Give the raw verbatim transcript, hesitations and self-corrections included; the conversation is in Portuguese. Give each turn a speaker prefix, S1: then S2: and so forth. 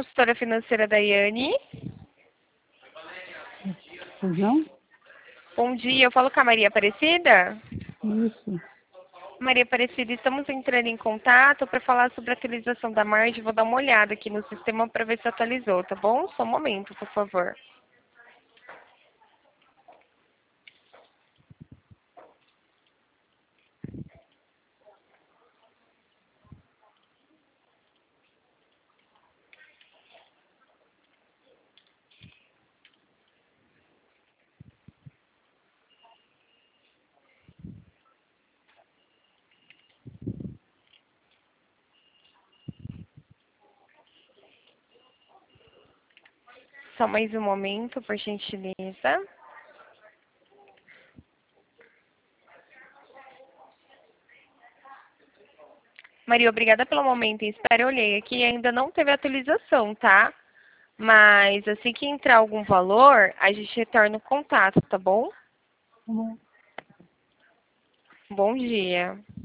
S1: consultora financeira Daiane.
S2: Pois não?
S1: Bom dia, eu falo com a Maria Aparecida.
S2: Isso.
S1: Maria Aparecida, estamos entrando em contato para falar sobre a atualização da margem. Vou dar uma olhada aqui no sistema para ver se atualizou, tá bom? Só um momento, por favor. Só mais um momento, por gentileza. Maria, obrigada pelo momento em espera. Eu olhei aqui e ainda não teve atualização, tá? Mas assim que entrar algum valor, a gente retorna o contato, tá bom?
S2: Tá bom.
S1: Bom dia.